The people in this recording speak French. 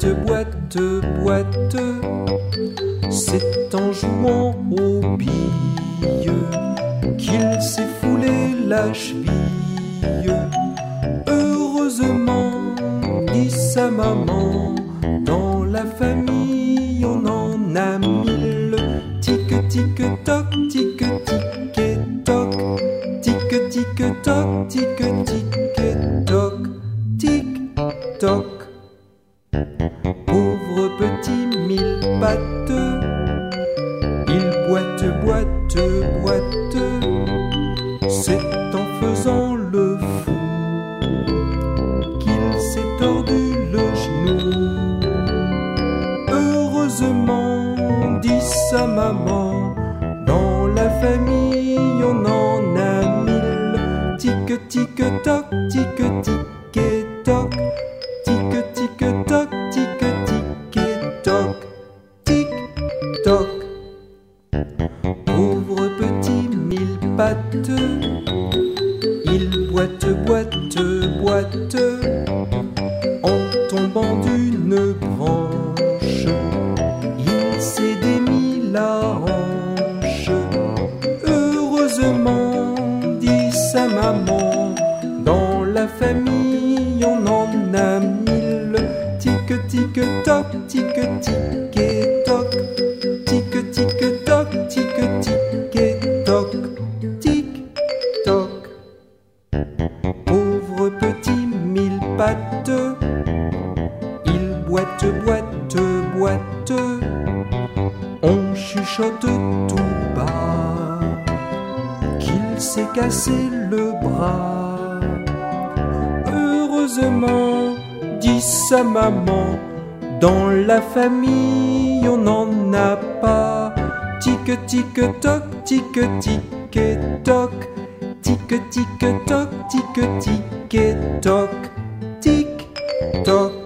boite, boite, boite. C'est en jouant aux billes qu'il s'est foulé la cheville. Heureusement, dit sa maman, dans la famille on en a mille. Tic, tic, toc, tic, tic, et toc. Tic, tic, toc, tic, tic, et toc. Tic, toc. Pauvre petit mille pattes, il boite, boite, boite. C'est en faisant le fou qu'il s'est tordu le genou. Heureusement, dit sa maman, dans la famille on en a mille. Tic, tic, toc, tic, tic, et toc. Tic, tic, toc, tic, tic, et toc. Tic, toc. Pauvre petit mille pattes, il boite, boite, boite. En tombant d'une branche, il s'est démis la hanche. Heureusement, dit sa maman, dans la famille on en a mille. Tic, tic, toc, tic, tic, et toc. Tic, tic, toc, tic, tic, et toc. Tic, toc. Pauvre petit mille pattes, il boite, boite, boite. On chuchote tout bas qu'il s'est cassé le bras. Heureusement, dit sa maman, dans la famille on n'en a pas. Tic, tic, toc, tic, tic, et toc. Tic, tic, toc, tic, tic, et toc. Tic, toc.